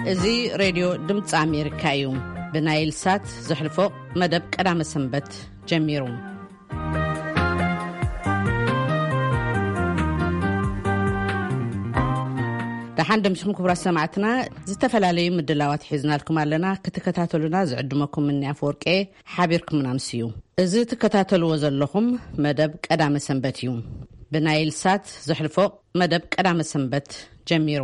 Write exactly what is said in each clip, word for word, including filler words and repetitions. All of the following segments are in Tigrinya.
እዚ ሬድዮ ድምፂ ኣሜሪካ እዩ። ብናይል ሳት ዝሕልፎ መደብ ቀዳመ ሰንበት ጀሚሩ። ደሓን ደምስኩም ክቡራት ሰማዕትና ዝተፈላለዩ ምድላዋት ሒዝናልኩም ኣለና። ክትከታተሉና ዝዕድመኩም ምን ኣፈወርቄ ሓቢርኩም ናንስዩ። እዚ ትከታተልዎ ዘለኹም መደብ ቀዳመ ሰንበት እዩ። ብናይል ሳት ዝሕልፎ መደብ ቀዳመ ሰንበት ጀሚሩ።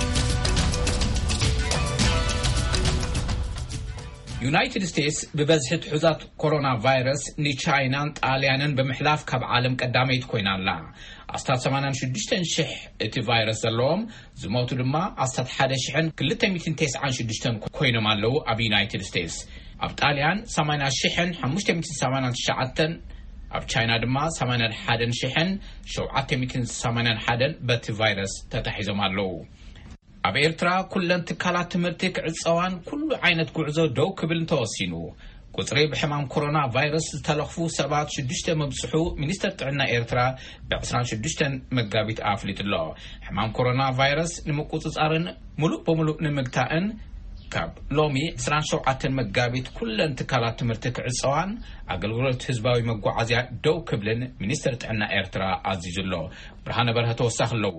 ዩናይትድ ስቴትስ በበዝሕት ሕዛት ኮሮና ቫይረስ ንቻይናን ጣልያንን በመሕላፍ ካብ ዓለም ቀዳመይት ኮይናላ። ኣስታት ሰማንያ ሽዱሽተ ሽሕ እቲ ቫይረስ ዘለዎም ዝሞቱ ድማ ኣስታት ሓደ ሽሕ ክልተ ሚእትን ተስዓን ሽዱሽተ ኮይኖም ኣለዉ ኣብ ዩናይትድ ስቴትስ። ኣብ ጣልያን ሰማንያ ሽሕ ሓሙሽተ ሚእትን ሰማንያ ትሽዓተ ኣብ ቻይና ድማ ሰማንያ ሓደ ሽሕ ሸውዓተ ሚእትን ሰማንያ ሓደ በቲ ቫይረስ ተታሒዞም ኣለዉ። ኣብ ኤርትራ ኩለን ትካላት ትምህርቲ ክዕፀዋን ኩሉ ዓይነት ጉዕዞ ደው ክብል ተወሲኑ። ቁፅሪ ብሕማም ኮሮና ቫይረስ ዝተለኽፉ ሰባት ሽዱሽተ መብፅሑ ሚኒስተር ጥዕና ኤርትራ ብ ሽዱሽተ መጋቢት ኣፍሊጡሎ። ሕማም ኮሮና ቫይረስ ንምቁፅፃርን ሙሉእ በሙሉእ ንምግታእን ካብ ሎሚ عشرين وسبعة መጋቢት ኩለን ትካላት ትምህርቲ ክዕፀዋን ኣገልግሎት ህዝባዊ መጓዓዝያ ደው ክብልን ሚኒስተር ጥዕና ኤርትራ ኣዚዙሎ። ብርሃነ በርሀ ተወሳኺ ኣለዎ።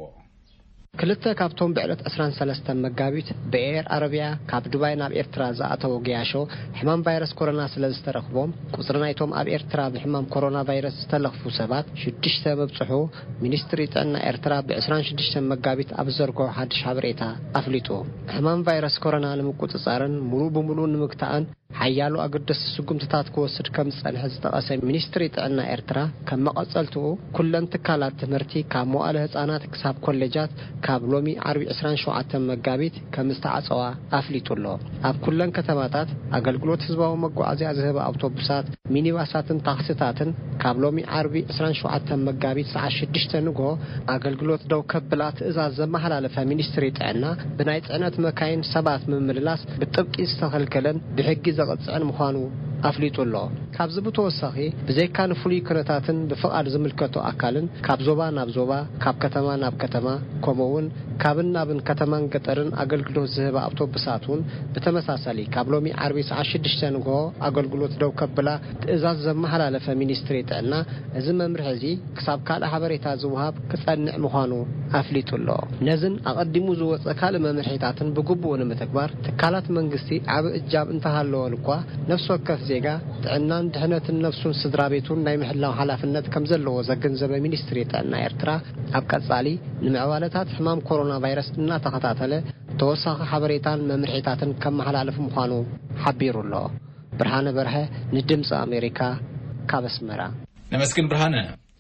ክልተ ካብቶም ብዕለት عشرين وثلاثة መጋቢት በኤር አረቢያ ካብ ዱባይ ናብ ኤርትራ ዝኣተው ግያሾ ሕማም ቫይረስ ኮሮና ስለዝተረኽቦም ቁፅሪ ናይቶም ኣብ ኤርትራ ብሕማም ኮሮና ቫይረስ ዝተለኽፉ ሰባት ሽዱሽተ መብፅሑ ሚኒስትሪ ጥዕና ኤርትራ ብ26 መጋቢት ኣብ ዘርግሖ ሓድሽ ሓበሬታ ኣፍሊጡ። ሕማም ቫይረስ ኮሮና ንምቁፅፃርን ሙሉ በሙሉ ንምግታእን ሓያሉ ኣገደስ ስጉምትታት ክወስድ ከም ዝጸንሐ ዝጠቐሰ ሚኒስትሪ ጥዕና ኤርትራ ከም መቐጸልቱ ኩለን ትካላት ትምህርቲ ካብ መዋዕለ ህፃናት ክሳብ ኮሌጃት ካብ ሎሚ ዓርቢ عشرين وسبعة መጋቢት ከም ዝተዓፀዋ ኣፍሊጡሎ። ኣብ ኩለን ከተማታት ኣገልግሎት ህዝባዊ መጓዓዝያ ዝህባ ኣውቶቡሳት፣ ሚኒባሳትን ታክሲታትን ካብ ሎሚ ዓርቢ عشرين وسبعة መጋቢት ሰዓት ሽዱሽተ ንግሆ ኣገልግሎት ደው ከብላ ትእዛዝ ዘመሓላለፈ ሚኒስትሪ ጥዕና ብናይ ጽዕነት መካይን ሰባት ምምልላስ ብጥብቂ ዝተኸልከለን ብሕጊ ዘቕጽዕን ምዃኑ ኣፍሊጡሎ። ካብዚ ብተወሳኺ ብዘይካ ንፍሉይ ኩነታትን ብፍቓድ ዝምልከቶ ኣካልን ካብ ዞባ ናብ ዞባ ካብ ከተማ ናብ ከተማ ከምኡውን ካብን ናብን ከተማን ገጠርን ኣገልግሎት ዝህባ ኣውቶቡሳትን ብተመሳሳሊ ካብ ሎሚ ዓርቢ ሰዓት ሽዱሽተ ንግሆ ኣገልግሎት ደው ከብላ ትእዛዝ ዘመሓላለፈ ሚኒስትሪ ጥዕና እዚ መምርሒ እዚ ክሳብ ካልእ ሓበሬታ ዝውሃብ ክጸንዕ ምዃኑ ኣፍሊጡሎ። ነዝን ኣቐዲሙ ዝወፀ ካልእ መምርሒታትን ብግቡእ ንምትግባር ትካላት መንግስቲ ዓብ እጃብ እንተሃለወ እኳ ነፍሲ ወከፍ ዜጋ ጥዕናን ድሕነትን ነፍሱን ስድራ ቤቱን ናይ ምሕላው ሓላፍነት ከም ዘለዎ ዘገንዘበ ሚኒስትሪ ጥዕና ኤርትራ ኣብ ቀጻሊ ንምዕባለታት ሕማም ኮሮና ቫይረስ እናተኸታተለ ተወሳኺ ሓበሬታን መምርሒታትን ከም መሓላለፍ ምዃኑ ሓቢሩሎ። ብርሃነ በርሀ ንድምፂ ኣሜሪካ ካብ ኣስመራ። ነመስግን ብርሃነ።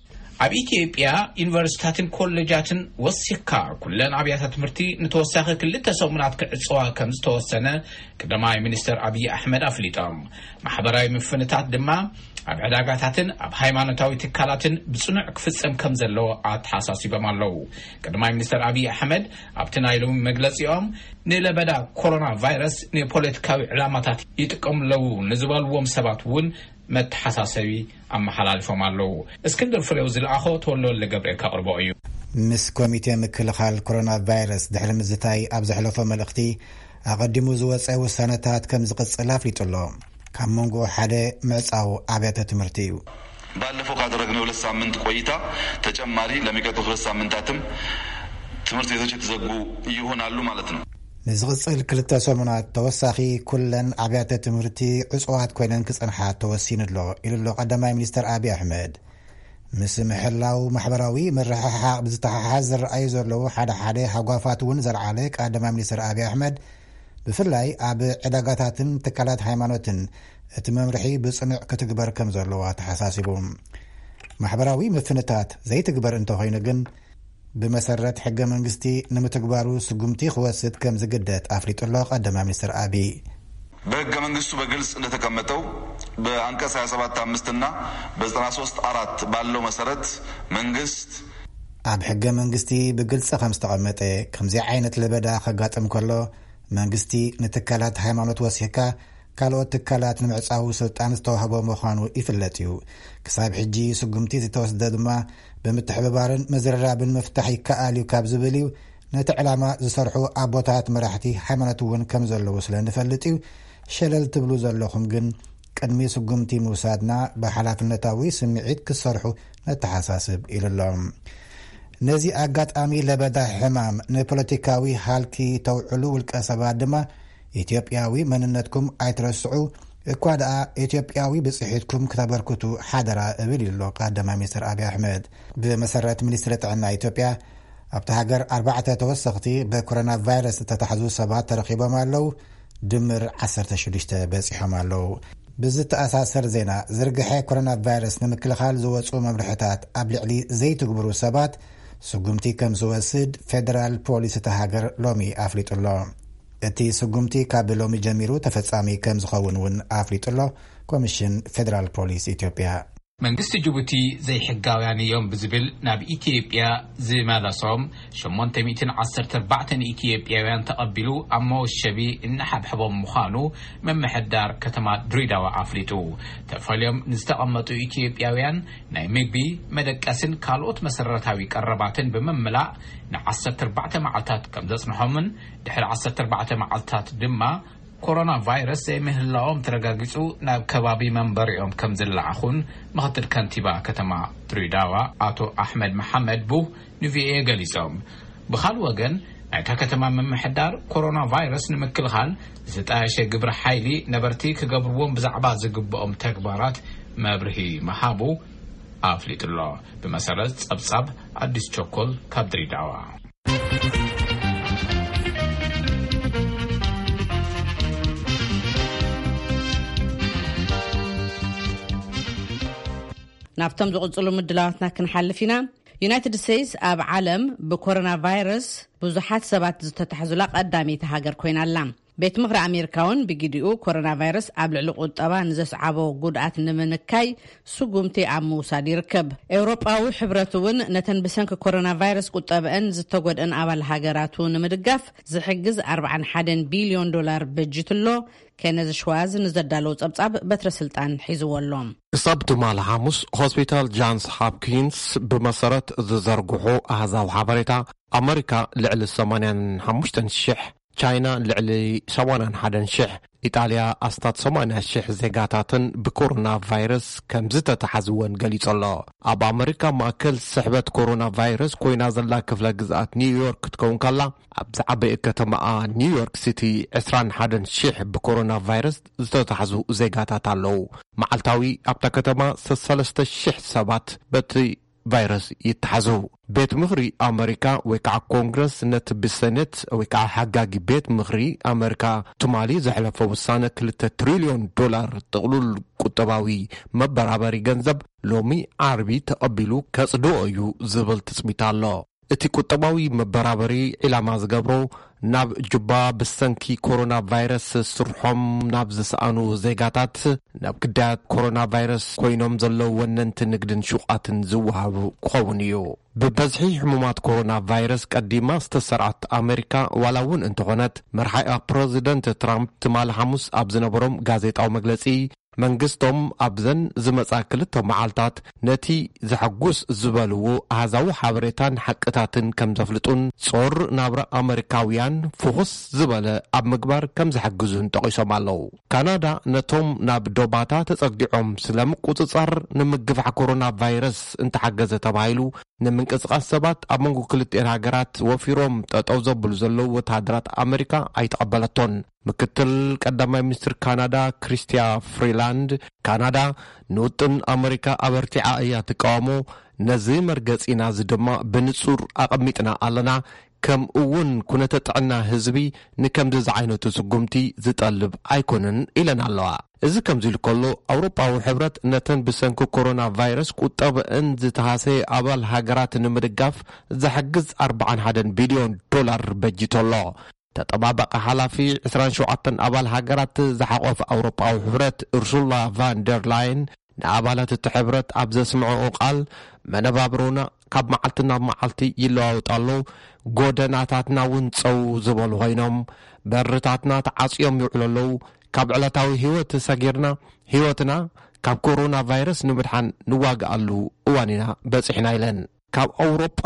ኣብ ኢትዮጵያ ዩኒቨርሲቲታትን ኮሌጃትን ወሲካ ኩለን ኣብያተ ትምህርቲ ንተወሳኺ ክልተ ሰሙናት ክዕፅዋ ከም ዝተወሰነ ቀዳማይ ሚኒስተር አብይ አሕመድ ኣፍሊጦም። ማሕበራዊ ምፍንታት ድማ ኣብ ዕዳጋታትን ኣብ ሃይማኖታዊ ትካላትን ብጽኑዕ ክፍጸም ከም ዘለዎ ኣተሓሳሲቦም ኣለዉ። ቀዳማይ ሚኒስተር አብይ አሕመድ ኣብቲ ናይ ሎሚ መግለጺኦም ንለበዳ ኮሮና ቫይረስ ንፖለቲካዊ ዕላማታት ይጥቀምሉ ንዝበልዎም ሰባት እውን መተሓሳሰቢ ኣመሓላልፎም ኣለዉ። እስክንድር ፍሬው ዝለኣኾ ተወልደ ገብርኤል ካቅርቦ እዩ። ምስ ኮሚቴ ምክልኻል ኮሮና ቫይረስ ድሕሪ ምዝታይ ኣብ ዘሕለፈ መልእኽቲ ኣቐዲሙ ዝወፀ ውሳነታት ከም ዝቕፅል ኣፍሊጡሎ። ካብ መንጎ ሓደ ምዕፃው ኣብያተ ትምህርቲ እዩ። ባለፈው ካደረግነው ሁለት ሳምንት ቆይታ ተጨማሪ ለሚቀጥሉት ሁለት ሳምንታትም ትምህርት ቤቶች የተዘጉ ይሆናሉ ማለት ነው። ንዝቕፅል ክልተ ሰሙናት ተወሳኺ ኩለን ኣብያተ ትምህርቲ ዕፅዋት ኮይነን ክጽንሓ ተወሲኑሎ ኢሉሎ ቀዳማይ ሚኒስተር አብይ አሕመድ። ምስ ምሕላው ማሕበራዊ ምርሕሓቕ ብዝተሓሓዝ ዝረኣዩ ዘለዉ ሓደ ሓደ ሃጓፋት እውን ዘለዓለ ቀዳማይ ሚኒስተር አብይ አሕመድ ብፍላይ ኣብ ዕዳጋታትን ትካላት ሃይማኖትን እቲ መምርሒ ብጽኑዕ ክትግበር ከም ዘለዋ ተሓሳሲቡ። ማሕበራዊ ምፍንታት ዘይትግበር እንተኾይኑ ግን بمسرت حق منجستي نمتكبارو سجمتي خواسد كم زجدت أفريط الله قدم مستر أبي بحق منجستو بجلس نتكمتو بعنكس على سبعة مستنا بزراسوست أرات بالله مسرت منجست أب حق منجستي بجلس خمس تقمته كم زي عينة لبدا خجاتم كله منجستي نتكلات هيمانوت وسيكا كالو تكالات نمعصاو سلطان استوهبو مخانو إفلتيو كساب حجي سجمتي تتوسدد ما بمتحببارن مزررابن مفتاحي كاليو كابزبليو ነቲ ዕላማ ዝሰርሑ ኣቦታት መራሕቲ ሃይማኖት እውን ከም ዘለዉ ስለ ንፈልጥ እዩ ሸለል ትብሉ ዘለኹም ግን ቅድሚ ስጉምቲ ምውሳድና ብሓላፍነታዊ ስምዒት ክሰርሑ ነተሓሳስብ ኢሉሎም ነዚ ኣጋጣሚ ለበዳ ሕማም ንፖለቲካዊ ሃልኪ ተውዕሉ ውልቀ ሰባት ድማ ኢትዮጵያዊ መንነትኩም ኣይትረስዑ እኳ ደኣ ኢትዮጵያዊ ብፅሒትኩም ክተበርክቱ ሓደራ እብል ኢሉ ቀዳማይ ሚኒስትር አብይ አሕመድ ብመሰረት ሚኒስትሪ ጥዕና ኢትዮጵያ ኣብቲ ሃገር ኣርባዕተ ተወሰኽቲ ብኮሮና ቫይረስ ዝተታሕዙ ሰባት ተረኺቦም ኣለው ድምር ዓሰርተ ሽዱሽተ በፂሖም ኣለው ብዝተኣሳሰር ዜና ዝርግሐ ኮሮና ቫይረስ ንምክልኻል ዝወፁ መምርሕታት ኣብ ልዕሊ ዘይትግብሩ ሰባት ስጉምቲ ከም ዝወስድ ፌደራል ፖሊስ እቲ ሃገር ሎሚ ኣፍሊጡሎ እቲ ስጉምቲ ካብ ሎሚ ጀሚሩ ተፈጻሚ ከም ዝኸውን እውን ኣፍሊጡሎ ኮሚሽን ፌደራል ፖሊስ ኢትዮጵያ መንግስቲ ጅቡቲ ዘይሕጋውያን እዮም ብዝብል ናብ ኢትዮጵያ ዝመለሶም ሸሞንተ ሚእትን ዓሰርተ ኣርባዕተ ኢትዮጵያውያን ተቐቢሉ ኣብ መወሸቢ እናሓብሕቦም ምዃኑ መምሕዳር ከተማ ድሬዳዋ ኣፍሊጡ ተፈልዮም ንዝተቐመጡ ኢትዮጵያውያን ናይ ምግቢ መደቀስን ካልኦት መሰረታዊ ቀረባትን ብምምላእ ንዓሰርተ ኣርባዕተ መዓልታት ከም ዘጽንሖምን ድሕሪ ዓሰርተ ኣርባዕተ መዓልታት ድማ ኮሮና ቫይረስ ዘይምህላዎም ተረጋጊጹ ናብ ከባቢ መንበሪኦም ከም ዝለዓኹን ምክትል ከንቲባ ከተማ ድሬዳዋ አቶ አሕመድ መሐመድ ቡህ ንቪኤ ገሊጾም ብኻል ወገን ናይታ ከተማ መምሕዳር ኮሮና ቫይረስ ንምክልኻል ዝጣየሸ ግብረ ሓይሊ ነበርቲ ክገብርዎም ብዛዕባ ዝግብኦም ተግባራት መብርሂ መሃቡ ኣፍሊጡሎ ብመሰረት ጸብጻብ አዲስ ቸኮል ካብ ድሬዳዋ ናብቶም ዝቕጽሉ ምድላዋትና ክንሓልፊና ዩናይትድ ስቴትስ ኣብ ዓለም ብኮሮና ቫይረስ ብዙሓት ሰባት ዝተታሕዙላ ቀዳሚት ሃገር ኮይናላ ቤት ምኽሪ ኣሜሪካውን ብግዲኡ ኮሮና ቫይረስ ኣብ ልዕሊ ቁጠባ ንዘስዓቦ ጉድኣት ንምንካይ ስጉምቲ ኣብ ምውሳድ ይርከብ ኤውሮጳዊ ሕብረት እውን ነተን ብሰንኪ ኮሮና ቫይረስ ቁጠበአን ዝተጎድአን ኣባል ሃገራቱ ንምድጋፍ ዝሕግዝ ኣርባዓ ወሓደ ቢልዮን ዶላር በጅትሎ ከነዚ ሸዋዝ ንዘዳለው ጸብጻብ በትረ ስልጣን ሒዝወሎም እሳብ ትማል ሐሙስ ሆስፒታል ጃንስ ሃፕኪንስ ብመሰረት ዝዘርግሑ ኣህዛብ ሓበሬታ ኣሜሪካ ልዕሊ ሰማንያ ሓሙሽተ ሽሕ ቻይና ልዕሊ ሰማንያ ሓደ ሽሕ ኢጣልያ ኣስታት ሰማንያ ሽሕ ዜጋታትን ብኮሮና ቫይረስ ከም ዝተታሕዝወን ገሊጸሎ ኣብ ኣሜሪካ ማእከል ስሕበት ኮሮና ቫይረስ ኮይና ዘላ ክፍለ ግዝኣት ኒውዮርክ ክትከውን ከላ ኣብ ዝዓበየ ከተማ ኒውዮርክ ሲቲ عشرين واحد ሽሕ ብኮሮና ቫይረስ ዝተታሕዙ ዜጋታት ኣለው መዓልታዊ ኣብታ ከተማ ሰለስተ ሽሕ ሰባት በቲ ቫይረስ ይተሓዙ ቤት ምኽሪ ኣሜሪካ ወይ ከዓ ኮንግረስ ነቲ ብሰነት ወይ ከዓ ሓጋጊ ቤት ምኽሪ ኣሜሪካ ትማሊ ዘሕለፈ ውሳነ ክልተ ትሪልዮን ዶላር ጥቕሉል ቁጠባዊ መበራበሪ ገንዘብ ሎሚ ዓርቢ ተቐቢሉ ከጽድኦ እዩ ዝብል ትጽቢት ኣሎ እቲ ቁጠባዊ መበራበሪ ኢላማ ዝገብሮ ናብ ጁባ ብሰንኪ ኮሮና ቫይረስ ስርሖም ናብ ዝሰኣኑ ዜጋታት ናብ ክዳት ኮሮና ቫይረስ ኮይኖም ዘለው ወነንቲ ንግድን ሹቃትን ዝወሃቡ ክኸውን እዩ በበዝሒ ሕሙማት ኮሮና ቫይረስ ቀዲማ ዝተሰርዓት ኣሜሪካ ዋላውን እንተኾነት መርሓይ ፕሬዚደንት ትራምፕ ትማል ሐሙስ ኣብ ዝነበሮም ጋዜጣዊ መግለጺ መንግስቶም ኣብዘን ዝመጻ ክልተ መዓልታት ነቲ ዝሐጉስ ዝበልዎ ኣሃዛዊ ሓበሬታን ሓቅታትን ከም ዘፍልጡን ጾር ናብራ ኣሜሪካውያን ፍኹስ ዝበለ ኣብ ምግባር ከም ዝሐግዙን ጠቂሶም ኣለው ካናዳ ነቶም ናብ ዶባታ ተጸጊዖም ስለምቁጽጻር ንምግፋዕ ኮሮና ቫይረስ እንተሓገዘ ተባሂሉ ንምንቅስቃስ ሰባት ኣብ መንጎ ክልቲአን ሃገራት ወፊሮም ጠጠው ዘብሉ ዘለው ወታደራት ኣሜሪካ ኣይተቐበለቶን ምክትል ቀዳማይ ሚኒስትር ካናዳ ክሪስቲያ ፍሪላንድ ካናዳ ንውጥን ኣሜሪካ ኣበርቲዓ እያ ትቃወሞ ነዚ መርገጺና ዝድማ ብንጹር ኣቐሚጥና ኣለና ከም እውን ኩነተ ጥዕና ህዝቢ ንከምዚ ዝዓይነቱ ስጉምቲ ዝጠልብ ኣይኮነን ኢለን ኣለዋ እዚ ከምዚ ልከሎ ኣውሮጳዊ ሕብረት ነተን ብሰንኪ ኮሮና ቫይረስ ቁጠበአን ዝተሃሰየ ኣባል ሃገራት ንምድጋፍ ዝሕግዝ ኣርባዓ ወሓደ ቢልዮን ዶላር በጅተሎ ተጠባበቀ ሓላፊ عشرين وسبعة ኣባል ሃገራት ዝሓቆፈ ኣውሮጳዊ ሕብረት ኡርሱላ ቫን ደር ላይን ንኣባላት እቲ ሕብረት ኣብ ዘስምዑ ቃል መነባብሮና ካብ መዓልቲ ናብ መዓልቲ ይለዋወጣሉ ጎደናታትና እውን ፀው ዝበሉ ኮይኖም በርታትና ተዓጽዮም ይውዕለሉ ካብ ዕለታዊ ህይወት ሰጊርና ህይወትና ካብ ኮሮና ቫይረስ ንምድሓን ንዋጋኣሉ እዋንና በጽሕና ኢለን ካብ ኣውሮጳ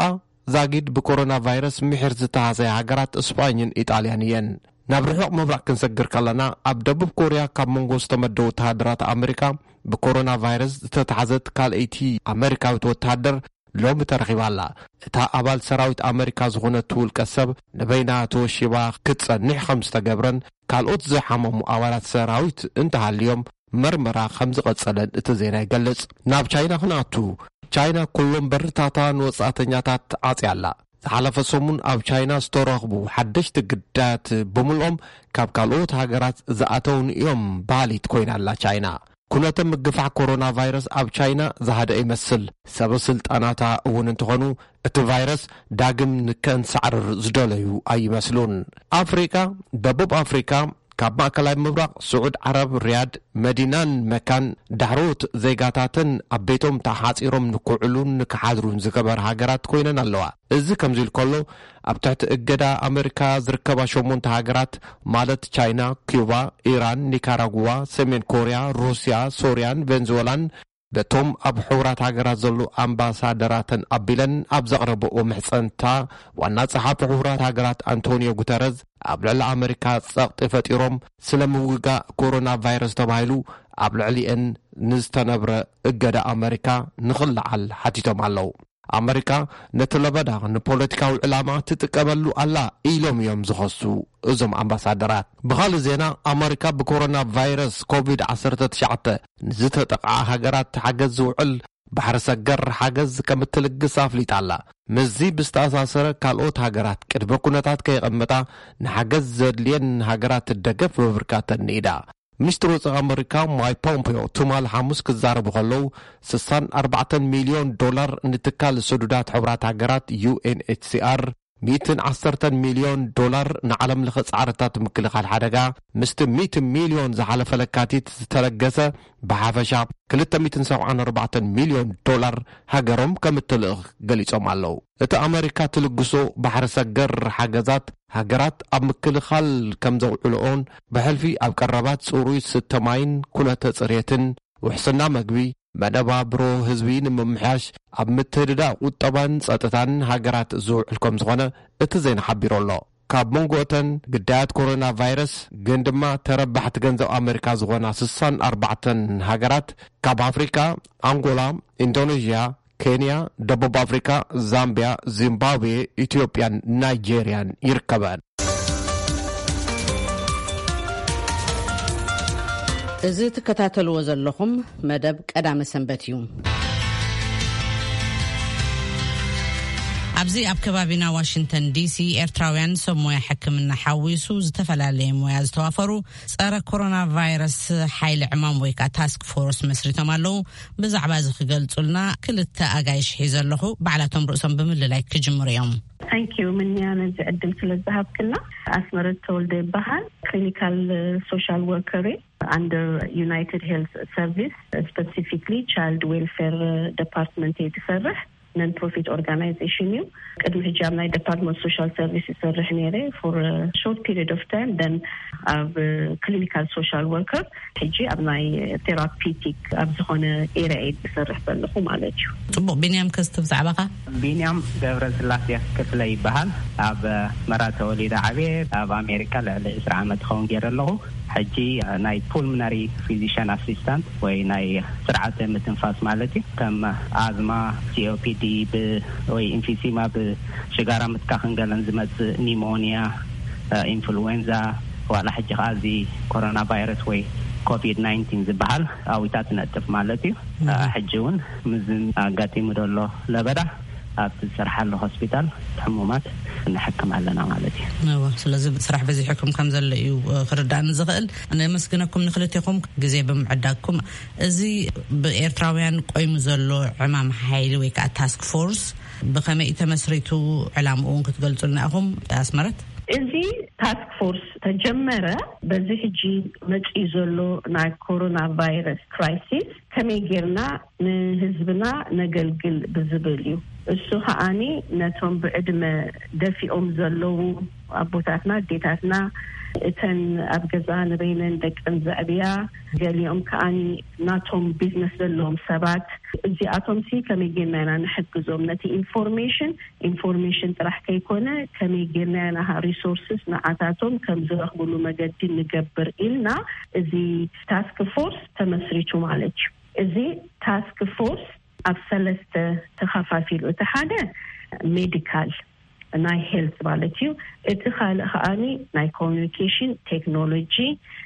زاجد بكورونا فيروس محر زتهازي هاجرات اسبانيا ايطاليانيين نابرحق مبرق كنسجر كلنا أبدب كوريا كمونغو استمدو تهدرات أمريكا بكورونا فيروس تتحزت كال ايتي أمريكا وتهدر لوم ترغيبالا تا أبال سراويت أمريكا زغونة طول كسب نبينا توشيبا كتسا نحخم استقبرن كال اوتزي حمام أولات سراويت انتهى اليوم مرمرا خمز قدسلن اتزينا يقلس ناب چاينا خناتو چاينا كلهم برتاتان وصاتنياتات عطيالا حلف سمون أب چاينا ستورخبو حدش تقدات بملهم كاب كالوت هاجرات زاتون يوم بالي تكوين على چاينا كنت مقفع كورونا فيروس أب چاينا زهاد يمثل سبسلت أناتا وننتغنو ات فيروس داقم نكن سعر زدوليو أي مسلون أفريكا دبوب أفريكا كاب ماكلاي مبرق سعود عرب رياض مدينان مكان دعروت زيغاتاتن أبيتهم تحاصيرهم نكوعلون نكحادرون زكبر هاجرات كوينن اللوا إذا كمزيل كله أبتعت إجدا أمريكا زركبا شومون تهاجرات مالت تشاينا كيوبا إيران نيكاراغوا سمين كوريا روسيا سوريان فنزويلان بتوم أب حورات هاجرات زلو أمباسادراتن أبيلن أبزغربو ومحسنتا والناس صحاب حورات هاجرات أنتونيو غوتيريز أبلع أمريكا سقط فتيروم سلموغا كورونا فيروس تبايلو أبلع لأن نستنبر إجدا أمريكا نخلع حتيتهم علو أمريكا نتلبدا نبوليتيكا والعلامة تتقبلوا الله إيلوم يوم زخصو أزم أمباسادرات بغال زينا أمريكا بكورونا فيروس كوفيد عشرة تشعت نزت تقع هاجرات حجز وعل بحر سجر حجز كمتلقص أفليت الله مزي بستأساسر كالوت هاجرات كرب كونتات كي قمتا نحجز لين هاجرات الدقف وبركات النيدا مشتروس أمريكا ماي بومبيو تمال حاموس كزار بغلو سسان أربعة مليون دولار نتكال سدودات حورات هاجرات يو إن إتش سي آر مئة عشرة مليون دولار نعلم لخص عرتات مكلخ الحدقة مست مئة مليون زحالة فلكاتيت تلقسة بحافشاب كلتا مئة سبعة أربعة مليون دولار هاجرهم كمتلغ قليسهم علو اتا أمريكا تلقسو بحر سجر حاجزات هاجرات أب مكلخال كمزو علقون بحلفي أب قربات سوروي ستماين كلها تصريتن وحسنا مقبي مدبا برو هزبين ممحاش أب متهددا وطبان ساتتان هاجرات زوع لكم زغانا اتزين حبيرو الله كاب مونغوتن قدات كورونا فيروس قندما تربحت جنزو أمريكا زغانا سسان أربعة هاجرات كاب أفريكا أنغولا إندونيسيا كينيا دبوب أفريكا زامبيا زيمبابوي إثيوبيا نيجيريا يركبان إذا تكتاتلوا زلهم مدب قدام سنبتيوم أبزي أب كبابنا واشنطن دي سي إرتراويان سمويا حكمنا حاويسو زتفلالي موياز توافرو سارة كورونا فيروس حيل عمام ويكا تاسك فورس مسريتهم اللو بزعبا زخيقلتولنا كلتا أغايش حيزاللخو بعلاتهم رؤسهم بمللاي كجمريهم Thank you مني أنا قدمت للذهب كله أسمرت تولد بحال clinical social worker under United Health Service specifically child welfare department يتسرح non-profit organization you قدم هجاب ناي department social services يسرح نيري for a short period of time then of clinical social worker هجي أبناي therapeutic أبزخون إيرائي يسرح بلخو مالتشو طبو بينيام كستف زعبقة بينيام دورة سلاسية كفلي بحال أب مرات وليدة عبير أب أمريكا لإسرع عامة خونجير اللغو حجي ناي pulmonary physician assistant وي ناي سرعة متنفاس مالتي كم آزما سي أو بي دي ب وي انفيسيما بشجارة متكاخن قلن زمت نيمونيا انفلونزا وعلى حجي غازي كورونا فيروس وي كوفيد تسعة عشر زبحال أو تاتنتف مالتي حجون مزن قاتي مدولو لبدا بسرح له هوسبيتال حمومات نحكم علينا مالتي ايوا ስለዚህ بصراحه بزي حكم كم زليو خردان زغل انا مسكنكم نخلتكم غزي بمعداكم ازي بإيرتراويان قيم زلو عمام حيل ويكا تاسك فورس بخمه يتمسريتو علامون كتقلصلناهم تاسمرت ازي ታስክ ፎርስ ተጀመረ በዚህ ጂ መጪ ዘሎ ናይ ኮሮና ቫይረስ ክራይሲስ ከመጌርና ንህዝብና ነገልግል ብዝብልዩ እሱ ሀአኒ ነቶም ብዕድመ ደፊኦም ዘለው አቦታትና ዴታትና እተን አብገዛ ንበይነን ደቅን ዘዕብያ ገሊኦም ከአኒ ናቶም ቢዝነስ ዘለዎም ሰባት እዚአቶም ሲ ከመጌርና ንሕግዞም ነቲ ኢንፎርሜሽን ኢንፎርሜሽን ጥራሕ ከይኮነ ከመጌርና ሪሶርስስ ንዓታቶም ከም ዝረኽብሉ መገዲ ንገብር ኢልና እዚ ታስክ ፎርስ ተመስሪቱ ማለት እዩ እዚ ታስክ ፎርስ ኣብ ሰለስተ ተኸፋፊሉ እቲ ሓደ ሜዲካል ናይ ሄልት ማለት እዩ እቲ ካልእ ከአኒ ናይ ኮሚኒኬሽን ቴክኖሎጂ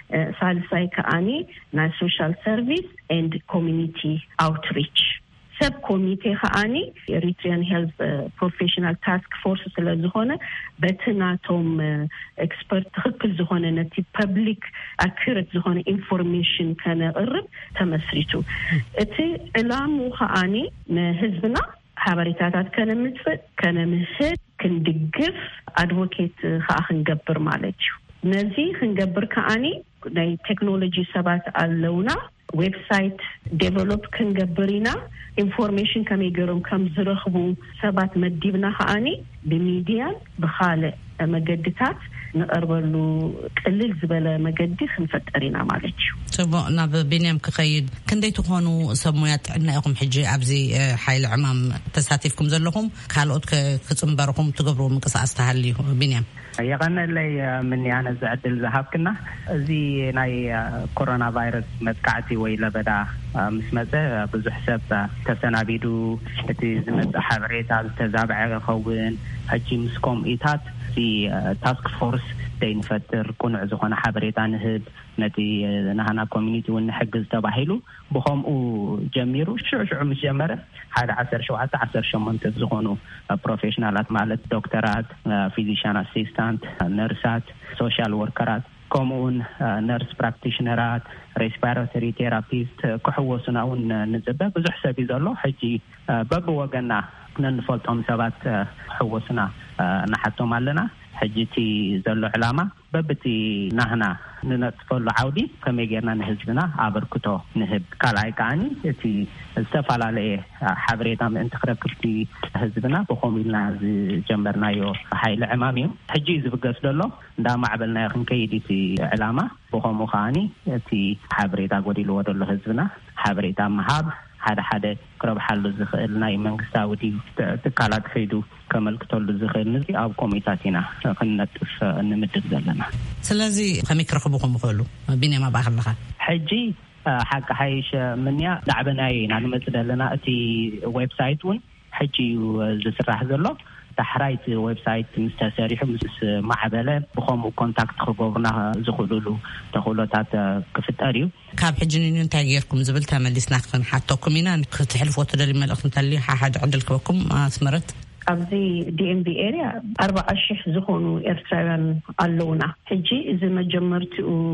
ሳልሳይ ከአኒ ናይ ሶሻል ሰርቪስ ኤንድ ኮሚኒቲ አውትሪች ሰብ ኮሚቴ ከአኒ ኤሪትሪያን ሄልት ፕሮፌሽናል ታስክ ፎርስ ስለዝሆነ በትናቶም ኤክስፐርት ትክክል ዝሆነ ነቲ ፐብሊክ አኩሬት ዝሆነ ኢንፎርሜሽን ከነቅርብ ተመስሪቱ እቲ ዕላሙ ከአኒ ንህዝብና ሓበሬታታት ከነምጽእ ከነምህድ ክንድግፍ አድቮኬት ከአኽንገብር ማለት እዩ ነዚ ክንገብር ከአኒ ናይ ቴክኖሎጂ ሰባት አለውና ዌብሳይት ዴቨሎፕ ክንገብርና ኢንፎርሜሽን ከመይገሮም ከም ዝረኽቡ ሰባት መዲብና ከአኒ በሚዲያ በኻለ መገድታት ንቀርበሉ ቅልል ዝበለ መገዲ ክንፈጠሪና ማለት እዩ ጽቡቅ ናብ ቢንያም ክኸይድ ክንደይ ትኾኑ ሰሙያ ጥዕና ኢኹም ሕጂ ኣብዚ ሓይል ዕማም ተሳቲፍኩም ዘለኹም ካልኦት ክጽምበርኩም ትገብሩ ምንቅስቃስ ተሃልዩ ቢንያም يغنى من يعني زعدل ذهبكنا زي ناي كورونا فيروس متقعتي ويلا بدا مسمزه بزح حساب تسنابيدو تي زمت حبريت تزابع خون حجي مسكم ايتات في تاسك فورس دين فتر كونع زخونه حبريت نهب نتي نهنا كوميونيتي ونحجز تباهيلو بهم او جميرو شو شو مش جمره هذا عشر شو عشر شمنت زخونو بروفيشنالات مالت دكتورات فيزيشن اسيستانت نيرسات سوشيال وركرات كومون نيرس براكتيشنرات ريسبيراتوري ثيرابيست كحوسنا ون نزبه بزح حسابي زلو حجي باب وغنا ننفلطهم سبات حوسنا نحطهم علينا حجتي زلو علامه ببتي نهنا ننطفل عودي كما يجينا نهزبنا عبركتو نهب كالاي كاني تي استفعل حبريتا من انتخركتي هزبنا بخوميلنا جمبرنا يو حيل عمامي حجي زبقس دلو دا معبلنا يخن كيدي في علامة بخومو خاني تي حبريتا قولي لو دلو هزبنا حبريتا محاب هذا حدا قرب حل الزخيل ناي منقساودي تكالات خيدو كملكتول الزخيل نزي أو كوميتاتنا خنتف نمدد زلنا سلازي خميك رخبوكم بخولو بيني ما بآخر لخا حجي حق حيش منيا دعبناي نحن مثل لنا أتي ويب سايت ون حجي زسرح زلو تحرايت ويب سايت مستساريح مس معبله بخوم كونتاكت خبرنا زخلولو تخلطات كفتاريو كاب حجنين تاغيركم زبلتها مليسنا كن حتى كومينا تحلفوا تدري ملخ تلي حاجه عندكم اسمرت أبزي دي إم بي إيريا أربع أشياء زخونو إرتران اللونا هجي إذا ما جمرت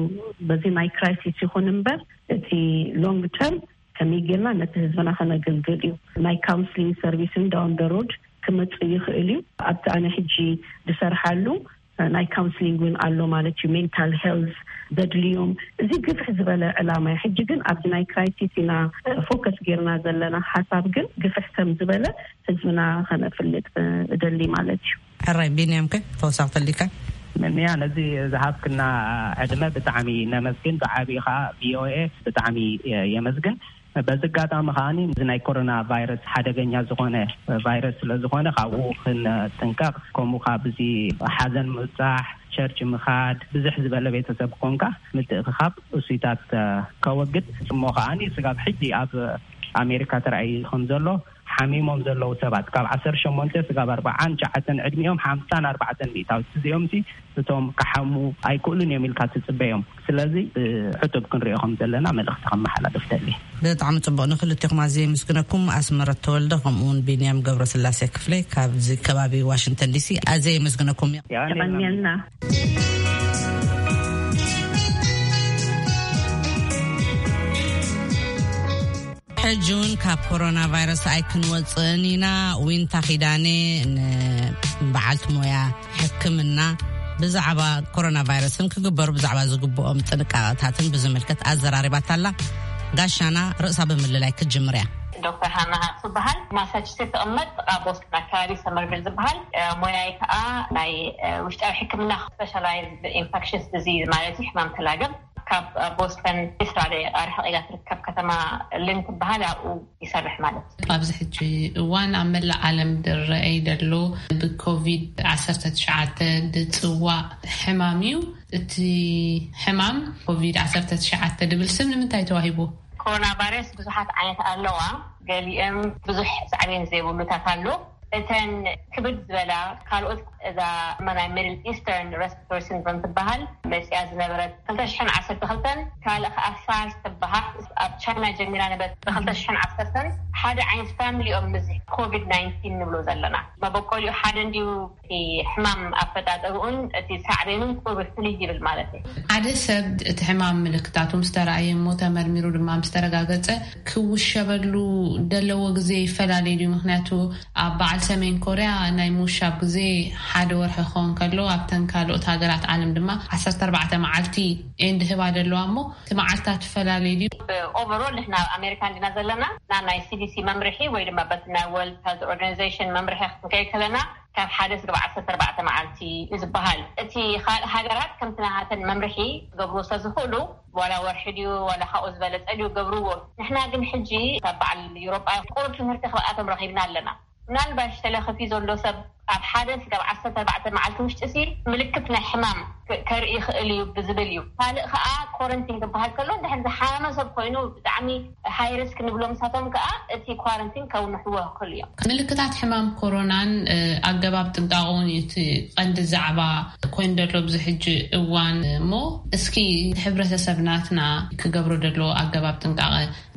بزي ماي كرايسيس يخون نمبر تي لونج تيرم كميجينا نتهزبنا خنا قلقليو ماي كونسلينج سيرفيسين داون ذا رود كمت يخيليو أبدا أنا هجي بسرحلو ناي كونسلينج وين ألو مالتي mental health بدليوم زي قف حزبلا علامة حجي جن أبدا ناي كرايسيسنا فوكس غيرنا زلنا حساب جن قف حسام زبلا حزبنا خنا فلت دلي مالتي حراي بينيامك توسعت لك من يعني زي ذهب كنا عدمة بتعمي نمسكن بعابيها بي او اي بتعمي يمسكن بزقاتا مخاني زناي كورونا فيروس حدقنيا زخونه فيروس لزخونه خاو خن تنكاق كومو خابزي حزن مصاح شرش مخاد بزح زباله بيتسب كونكا متخاب وسيتات كوجد مخاني سقاب حدي اب امريكا ترعي خنزلو حميمهم زلو سبات كاب عشر شمونته سقاب أربعان جعتن عدميهم حامتان أربعتن ميتاو تزيهم سي ستهم كحمو أي كلن يميل كاتس بيهم سلازي حتى بكون ريهم زلنا من الاختخام محلا دفتالي بطعم طبق نخل التقم عزيزي مسكنكم أسمرت تولدهم ون بينيام قبر سلاسي كفلي كاب زي كبابي واشنطن دي سي عزيزي مسكنكم يعني لنا حجون كاب كورونا فيروس ايكن وصنينا وين تاخيداني بعلت مويا حكمنا ብዛዕባ ኮሮና ቫይረስን ክግበሩ ብዛዕባ ዝግብኦም ጥንቃቄታትን ብዝምልከት አዘራሪባታላ ጋሻና ርእሳ በመለላይ ክጅምርያ ዶክተር ሃና ጽባሃል ማሳቹሴት ተቀመጥ ቦስተን አካባቢ ሰመርቪል ጽባሃል ሞያይ ከአ ናይ ውሽጣዊ ሕክምና ስፔሻላይዝድ ኢንፌክሽስ ዲዚዝ ማለት ሕማም ተላገብ ካብ ቦስተን እስራኤል አርሐቂጋ ትርከብ ከተማ ልንት ባህል አው ይሰርሕ ማለት ኣብዚ ሕጂ ዋን አመላ ዓለም ድረአይ ደሎ ብኮቪድ ዓሰርተ ትሽዓተ ድጽዋ ሕማሚው እቲ ሕማም ኮቪድ ዓሰርተ ትሽዓተ ድብል ስም ንምንታይ ተዋሂቡ ኮሮና ቫይረስ ብዙሓት ዓይነት ኣለዋ ገሊኦም ብዙሕ ሳዕቤን ዘይብሉታት ኣሎ እተን ክብድ ዝበላ ካልኦት እዛ መናይ ሚድል ኢስተርን ሬስፒራቶሪ ሲንድሮም ትበሃል መፅያ ዝነበረት ክልተ ሽሕን ዓሰርተ ክልተን ካልእ ከዓ ሳርስ ትበሃል ኣብ ቻይና ጀሚራ ነበረት ብክልተ ሽሕን ዓሰርተን ሓደ ዓይነት ፋሚሊ ኦም ምዚ ኮቪድ ናይንቲን ንብሎ ዘለና መበቆሊኡ ሓደ እንዲሁ እቲ ሕማም ኣፈጣጠሩኡን እቲ ሳዕቤኑን ቁርብ ፍልይ ይብል ማለት እዩ ሓደ ሰብ እቲ ሕማም ምልክታቱ ምስ ተረኣየ እሞ ተመርሚሩ ድማ ምስ ተረጋገፀ ክውሸበሉ ደለዎ ግዜ ይፈላለዩ ምክንያቱ ኣብ በዓል ሰሜን ኮርያ ናይ ሙሻብ ግዜ ሓደ ወርሒ ኾን ከሎ ኣብተን ካልኦት ሃገራት ዓለም ድማ ዓሰርተ ኣርባዕተ መዓልቲ ኤንድ ህባ ደለዋ እሞ እቲ መዓልታት ተፈላለዩ ኦቨርኦል ንሕና ኣሜሪካ እንዲና ዘለና ና ናይ ሲዲሲ መምርሒ ወይ ድማ በት ናይ ወርልድ ሄልዝ ኦርጋናይዜሽን መምርሒ ክንከይድ ከለና ካብ ሓደ እስካብ ዓሰርተ ኣርባዕተ መዓልቲ ዝብሃል እቲ ካልእ ሃገራት ከምቲ ናሃተን መምርሒ ዝገብርዎ ስለዝኽእሉ ዋላ ወርሒ ድዩ ዋላ ካብኡ ዝበለፀ ድዩ ገብርዎ ንሕና ግን ሕጂ ካብ በዓል ኤውሮጳ ቁሩብ ትምህርቲ ክብኣቶም ረኺብና ኣለና ምናልባሽ ተለኸፊ ዘሎ ሰብ ኣብ ሓደ እስካብ ዓሰርተ ኣርባዕተ መዓልቲ ውሽጢ ሲ ምልክት ናይ ሕማም ከርኢ ይኽእል እዩ ብዝብል እዩ ካልእ ከዓ ኳረንቲን ክበሃል ከሎ እንድሕር ዝሓመ ሰብ ኮይኑ ብጣዕሚ ሃይ ሪስክ ንብሎ ምሳቶም ከዓ እቲ ኳረንቲን ከውንሕዎ ይኽእል እዮም ምልክታት ሕማም ኮሮናን ኣገባብ ጥንቃቐውን እቲ ቀንዲ ዛዕባ ኮይኑ ደሎ ብዙ ሕጂ እዋን እሞ እስኪ ሕብረተሰብናትና ክገብሮ ደሎ ኣገባብ ጥንቃቐ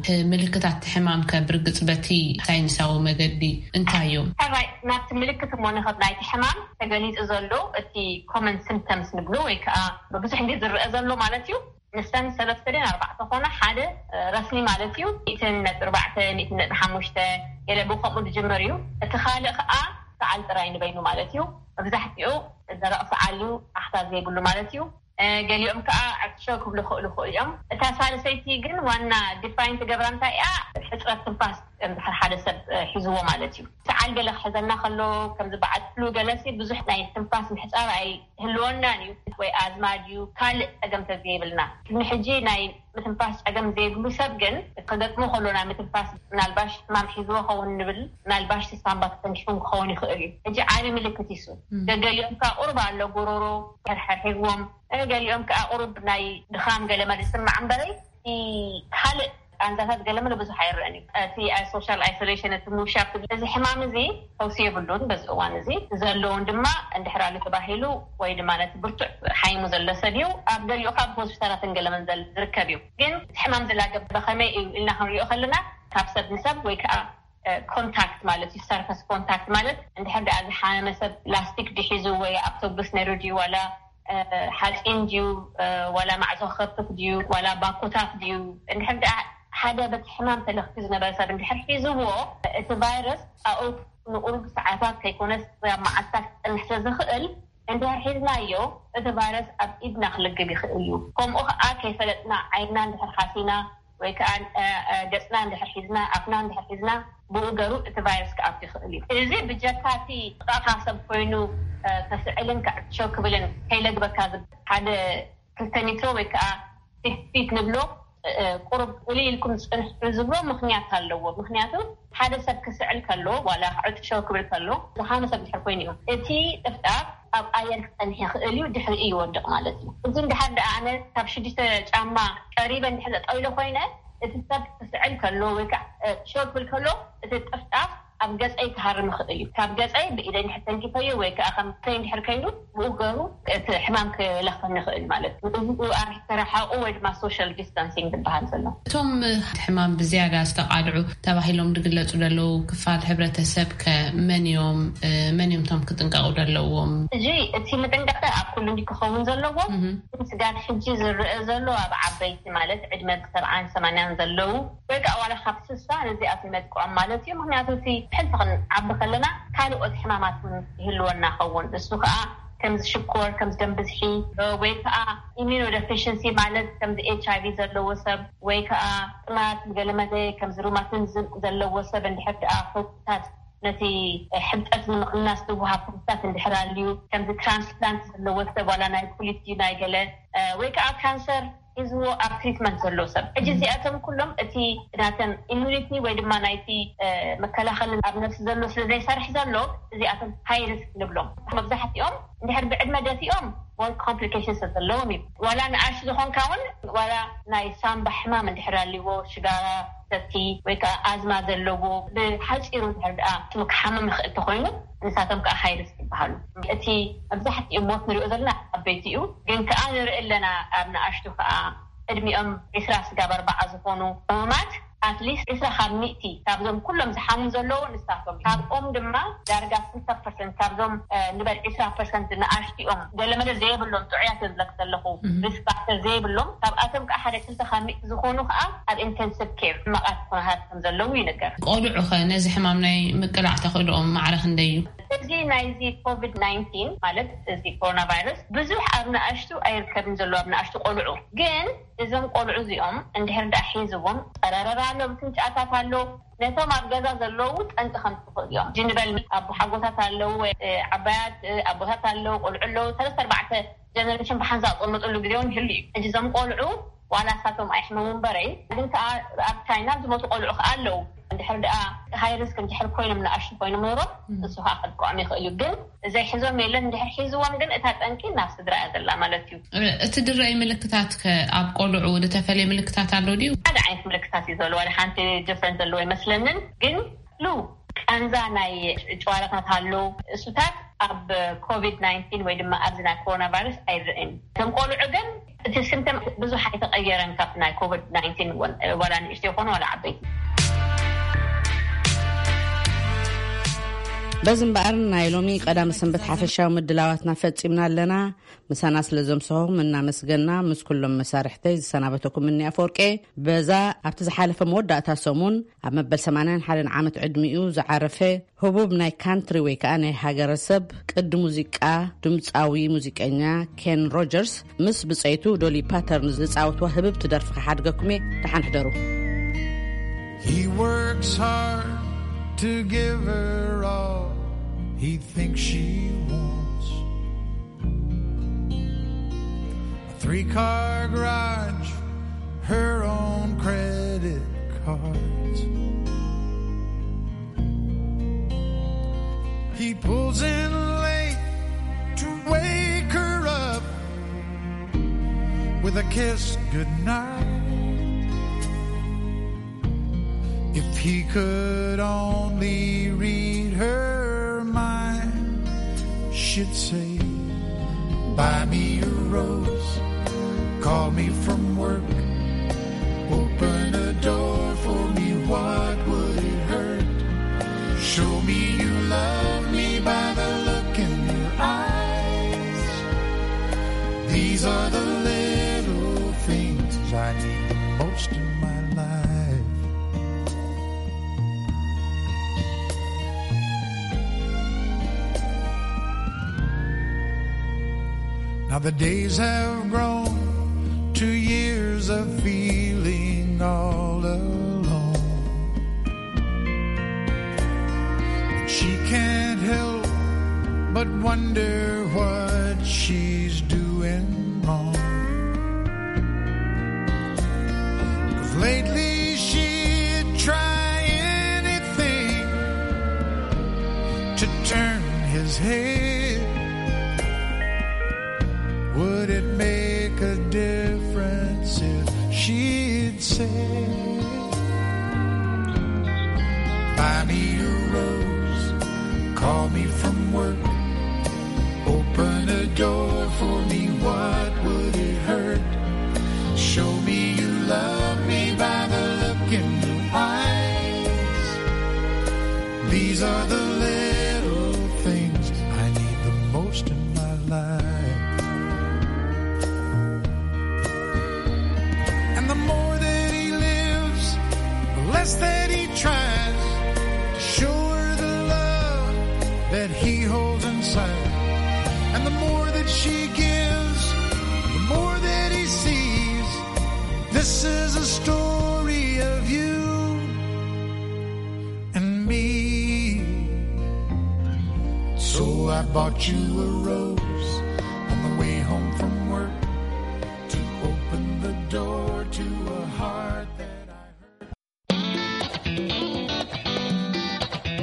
ምልክታት ሕማም ከብርግፅ በቲ ሳይንሳዊ መገዲ እንታይ እዩ ናብቲ ምልክት ሞ ንኸት ናይቲ ሕማም ተገሊፁ ዘሎ እቲ ኮመን ሲምፕተምስ ንብሎ ወይ ከዓ ብብዙሕ ግዜ ዝርአ ዘሎ ማለት እዩ ንስተን ሰለስተን ኣርባዕተ ኮነ ሓደ ረስሚ ማለት እዩ ኢትን ኣርባዕተ ኢትን ሓሙሽተ ገለ ብከምኡ ዝጅመር እዩ እቲ ካልእ ከዓ ሰዓል ጥራይ ንበይኑ ማለት እዩ መብዛሕትኡ ዘረቕ ሰዓሉ ኣሕታት ዘይብሉ ማለት እዩ ገሊኦም ከዓ ዓክሾ ክብሉ ክእሉ እዮም እታ ሳልሰይቲ ግን ዋና ዲፋይን ትገብራ እንታይ እያ ሕፅረት ትንፋስ እንድሕር ሓደ ሰብ ሒዝዎ ማለት እዩ ሰዓል ገለ ክሕዘና ከሎ ከም ዝበዓል ፍሉ ገለሲ ብዙሕ ናይ ትንፋስ ምሕፃር ኣይ ህልወናን እዩ ወይ ኣዝማ ድዩ ካልእ ፀገም ተዘይብልና ንሕጂ ናይ ምትንፋስ ፀገም ዘይብሉ ሰብ ግን ክገጥሞ ከሎ ናይ ምትንፋስ ምናልባሽ ሕማም ሒዝዎ ክኸውን ንብል ምናልባሽ ተስፋንባ ተጠንኪፉን ክኸውን ይኽእል እዩ እጂ ዓብዪ ምልክት ይሱ ገሊኦም ከዓ ቁርባ ኣሎ ጎሮሮ ሕርሕር ሒዝዎም ገሊኦም ከዓ ቁሩብ ናይ ድኻም ገለ መለ ዝስማዕ እምበረይ ካልእ አንዛታት ገለመለ ብዙ አይረኒ እቲ ሶሻል አይሶሌሽን እቲ ሙሻፍ እዚ ሕማም እዚ ተውሲ የብሉን በዚ እዋን እዚ ዘለውን ድማ እንድሕራሉ ተባሂሉ ወይ ድማ ነቲ ብርቱዕ ሓይሙ ዘሎ ሰድዩ ኣብ ገሊኡ ካብ ሆስፒታላት ገለመን ዘል ዝርከብ እዩ ግን ሕማም ዘላገብ በኸመይ ኢልና ክንሪኦ ከለና ካብ ሰብ ንሰብ ወይ ከዓ ኮንታክት ማለት እዩ ሰርፈስ ኮንታክት ማለት እንድሕር ዳ ዝሓመ ሰብ ፕላስቲክ ድሒዙ ወይ ኣውቶቡስ ነርዲ ዋላ ሓፂን ድዩ ዋላ ማዕጾ ከፍት ድዩ ዋላ ባኮታት ድዩ እንድሕር ዳ ሓደ በሕማም ተለኽፊ ዝነበረ ሰብ እንድሕር ሒዝዎ እቲ ቫይረስ ኣብኡ ንቁሩብ ሰዓታት ከይኮነስ ኣብ መዓልታት ክፀንሕ ስለዝኽእል እንድሕር ሒዝናዮ እቲ ቫይረስ ኣብ ኢድና ክልግብ ይኽእል እዩ ከምኡ ከዓ ከይፈለጥና ዓይንና እንድሕር ሓሲና ወይ ከዓ ገፅና እንድሕር ሒዝና ኣፍና እንድሕር ሒዝና ብኡ ገሩ እቲ ቫይረስ ክኣቱ ይኽእል እዩ እዚ ብጀካቲ ጣፋ ሰብ ኮይኑ ተስዕልን ክዕቾ ክብልን ከይለግበካ ሓደ ክልተ ሜትሮ ወይ ከዓ ፊት ንብሎ ቁርብ ቁሊልኩም ጽንሕ ዝብሎ ምክንያት ኣለዎ ምክንያቱ ሓደ ሰብ ክስዕል ከሎ ዋላ ዕጥሾ ክብል ከሎ ዝሓመ ሰብ ድሕር ኮይኑ እዩ እቲ ጥፍጣፍ ኣብ ኣየር ክፀንሕ ይኽእል እዩ ድሕሪ ይወድቕ ማለት እዩ እዚ እንድሕር ዳ ኣነ ካብ ሽዱሽተ ጫማ ቀሪበ እንድሕር ጠይሎ ኮይነ እቲ ሰብ ክስዕል ከሎ ወይ ከዓ ሾ ክብል ከሎ እቲ ጥፍጣፍ ኣብ ገፀይ ክሃርም ይኽእል እዩ ካብ ገፀይ ብኢደይ ድሕር ተንኪፈዮ ወይ ከዓ ከም ከይ እንድሕር ከይዱ ብኡ ገሩ እቲ ሕማም ክለኽፈኒ ይኽእል ማለት እዩ እዚ ኣርሕተረሓቑ ወይ ድማ ሶሻል ዲስታንሲንግ ዝበሃል ዘሎ እቶም ሕማም ብዝያዳ ዝተቃልዑ ተባሂሎም ዝግለጹ ዘለው ክፋል ሕብረተሰብ ከመን እዮም መን እዮም ቶም ክጥንቀቑ ዘለዎም እዚ እቲ መጠንቀቂ ኣብ ኩሉ እንዲክኸውን ዘለዎም ስጋት ሕጂ ዝርአ ዘሎ ኣብ ዓበይቲ ማለት ዕድመ ሰብዓን ሰማንያን ዘለው ወይ ከዓ ዋላ ካብ ስሳ ነዚኣት መጥቅዖም ማለት እዩ ምክንያቱ እቲ ሕልፍኽን ዓቢ ከለና ካልኦት ሕማማት ይህልወና ኸውን እሱ ከዓ ከምዚ ሽኮር ከምዚ ደም ብዝሒ ወይ ከዓ ኢሚኖዴፊሽንሲ ማለት ከምዚ ኤች አይ ቪ ዘለዎ ሰብ ወይ ከዓ ጥማት ገለመደ ከምዚ ሩማቲዝም ዘለዎ ሰብ እንድሕር ደኣ ፍታታት ነቲ ሕብጠት ንምቅናስ ዝወሃብ ፍታታት እንድሕር አልዩ ከምዚ ትራንስፕላንት ዘለዎ ሰብ ዋላ ናይ ኩሊት ናይ ገለ ወይ ከዓ ካንሰር ይዝዎ ኣብ ትሪትመንት ዘሎ ሰብ እጂ እዚኣቶም ኩሎም እቲ ናተን ኢሙኒቲ ወይ ድማ ናይቲ መከላኸሊ ኣብ ነፍሲ ዘሎ ስለዘይሰርሕ ዘሎ እዚኣቶም ሃይ ሪስክ ንብሎም መብዛሕትኦም እንድሕር ብዕድመ ደፊኦም one complications ዘለዎም እዩ ዋላ ንኣሽ ዝኾንካ እውን ዋላ ናይ ሳምባ ሕማም እንድሕር አልይዎ ሽጋራ ሰቲ ወይ ከዓ ኣዝማ ዘለዎ ብሓፂሩ እንድሕር ደኣ ክሓመም ይኽእል ተኮይኑ ንሳቶም ከዓ ሃይ ሪስክ ይበሃሉ እቲ መብዛሕትኦም ሞት ንሪኦ ዘለና ዓበይቲ እዩ ግን ከዓ ንርኢ ኣለና ኣብ ንኣሽቱ ከዓ ዕድሚኦም ዒስራ ስጋብ ኣርባዓ ዝኾኑ ሕሙማት ኣትሊስት ዒስራ ካብ ሚእቲ ካብዞም ኩሎም ዝሓሙ ዘለዉ ንሳቶም ካብኦም ድማ ዳርጋ ስልሳ ፐርሰንት ካብዞም ንበል ዒስራ ፐርሰንት ንኣሽቲኦም ገለመለ ዘይብሎም ጥዑያት ዝብለክ ዘለኹ ሪስክ ፋክተር ዘይብሎም ካብኣቶም ከዓ ሓደ ክልተ ካብ ሚእቲ ዝኾኑ ከዓ ኣብ ኢንቴንሲቭ ኬር መቃት ኩነታት ከም ዘለዉ ይነገር ቆልዑ ኸ ነዚ ሕማም ናይ ምቅላዕ ተኽእልኦም ማዕረ ክንደይ እዩ እዚ ናይዚ ኮቪድ ናይንቲን ማለት እዚ ኮሮና ቫይረስ ብዙሕ ኣብ ንኣሽቱ ኣይርከብን ዘሎ ኣብ ንኣሽቱ ቆልዑ ግን እዞም ቆልዑ እዚኦም እንድሕር ደኣ ሒዝዎም ፀረረራ ኣሎ ብትንጫኣታት ኣሎ ነቶም ኣብ ገዛ ዘለዉ ጠንቂ ከም ትኽእል እዮም ጅንበል ኣብ ሓጎታት ኣለዉ ዓባያት ኣቦታት ኣለዉ ቆልዑ ኣለዉ ሰለስተ ኣርባዕተ ጀነሬሽን ብሓንሳ ዝቕመጠሉ ግዜ እውን ይህሉ እዩ እጂ እዞም ቆልዑ ዋላ ሳቶም ኣይሕመሙን በረይ ግን ከዓ ኣብ ቻይና ዝሞቱ ቆልዑ ከዓ ኣለዉ እንድሕር ደኣ ሃይ ሪስክ እንድሕር ኮይኖም ንኣሽቱ ኮይኖም ኖሮም እሱ ከዓ ክጥቅዖም ይኽእል እዩ ግን ዘይሕዞም የለን እንድሕር ሒዝዎም ግን እታ ጠንቂ ናብ ስድራ እያ ዘላ ማለት እዩ እቲ ድረአይ ምልክታት ኣብ ቆልዑ ዝተፈለየ ምልክታት ኣሎ ድዩ ሓደ ዓይነት ምልክታት እዩ ዘለዎ ዋላ ሓንቲ ዲፍረንት ዘለዎ ይመስለንን ግን ሉ ቀንዛ ናይ ጨዋራታት ኣሎ እሱታት ኣብ ኮቪድ ናይንቲን ወይ ድማ ኣብዚ ናይ ኮሮና ቫይረስ ኣይርአን እቶም ቆልዑ ግን እቲ ሲምፕተም ብዙሕ ኣይተቐየረን ካብ ናይ ኮቪድ ናይንቲን ዋላ ንእሽቶ ይኾኑ ዋላ ዓበይቲ በዚ እምበኣር ናይ ሎሚ ቀዳሚ ሰንበት ሓፈሻዊ ምድላዋትና ፈፂምና ኣለና ምሳና ስለዞም ሰሆም እናመስገና ምስ ኩሎም መሳርሕተይ ዝሰናበተኩም እኒ ኣፈወርቄ በዛ ኣብቲ ዝሓለፈ መወዳእታ ሰሙን ኣብ መበል ሰማንያ ሓደ ዓመት ዕድሚኡ ዝዓረፈ ህቡብ ናይ ካንትሪ ወይ ከዓ ናይ ሃገረሰብ ቅዲ ሙዚቃ ድምፃዊ ሙዚቀኛ ኬን ሮጀርስ ምስ ብፀይቱ ዶሊ ፓተርን ዝፃወትዋ ህብብ ትደርፊ ሓድገኩም እየ ተሓንሕደሩ He works hard to give her all he thinks she wants. A three-car garage, her own credit cards. He pulls in late to wake her up with a kiss goodnight. If he could only read her mind, she'd say, buy me a rose, call me from work, open a door for me, what would it hurt? Show me you love me by the look in your eyes. These are the little things I need most in my life. Now the days have grown to years of feeling all alone. She can't help but wonder what she's doing wrong. 'Cause lately she'd try anything to turn his head. Would it make a difference if she'd say, buy me a rose, call me from work, open a door for me, what would it hurt? Show me you love me by the look in your eyes. These are the little things I need the most in my life. The more that he lives, the less that he tries to show her the love that he holds inside. And the more that she gives, the more that he sees. This is a story of you and me. So I bought you a rose